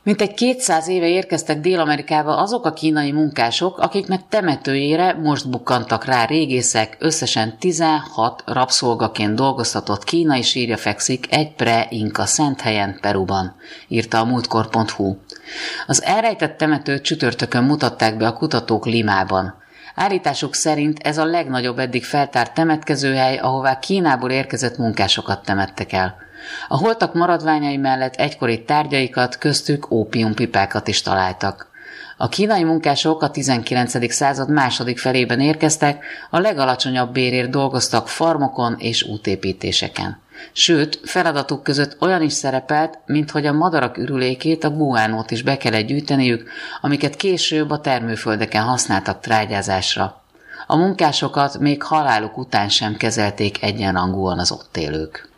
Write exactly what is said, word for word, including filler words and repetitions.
Mintegy kétszáz éve érkeztek Dél-Amerikába azok a kínai munkások, akiknek temetőjére most bukkantak rá régészek, összesen tizenhat rabszolgaként dolgoztatott kínai sírja fekszik egy pre-inka szent helyen Peruban, írta a múltkor pont hu. Az elrejtett temetőt csütörtökön mutatták be a kutatók Limában. Állításuk szerint ez a legnagyobb eddig feltárt temetkezőhely, ahová Kínából érkezett munkásokat temettek el. A holtak maradványai mellett egykori tárgyaikat, köztük ópiumpipákat is találtak. A kínai munkások a tizenkilencedik század második felében érkeztek, a legalacsonyabb bérért dolgoztak farmokon és útépítéseken. Sőt, feladatuk között olyan is szerepelt, mint hogy a madarak ürülékét, a guánót is be kellett gyűjteniük, amiket később a termőföldeken használtak trágyázásra. A munkásokat még haláluk után sem kezelték egyenrangúan az ott élők.